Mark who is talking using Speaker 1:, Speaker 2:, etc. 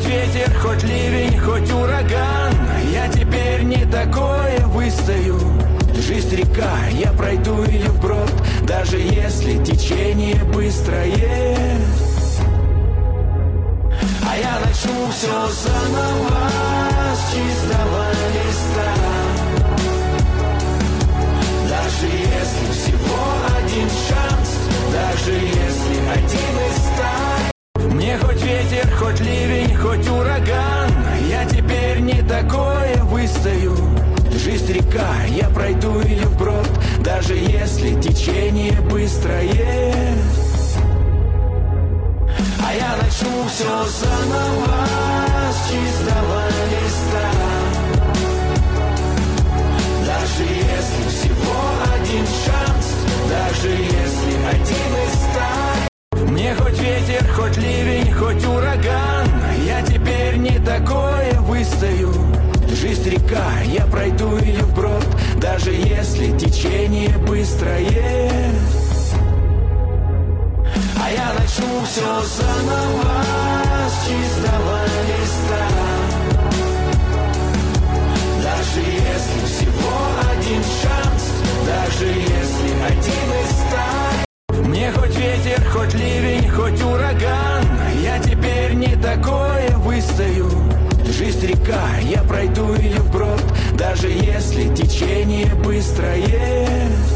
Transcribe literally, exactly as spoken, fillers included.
Speaker 1: ветер, хоть ливень, хоть ураган, я теперь не такое выстою. Жизнь река, я пройду ее вброд, даже если течение быстрое. А я начну все заново с чистого листа. Даже если всего один шанс, даже если один из ста. Мне хоть ветер, хоть ливень, хоть ураган, я теперь не такое выстою. Жизнь река, я пройду ее вброд, даже если течение быстрое. А я начну все заново с чистого листа. Даже если всего один шанс, даже если один из ста. Мне хоть ветер, хоть ливень, хоть ураган, я теперь не такое выстою. Жизнь река, я пройду ее вброд, даже если течение быстрое. А я начну все заново с чистого листа. Даже если всего один шанс, даже если один из ста. Мне хоть ветер, хоть ливень, хоть ураган, я теперь не такое выстою. Жизнь река, я пройду ее вброд, даже если течение быстрое.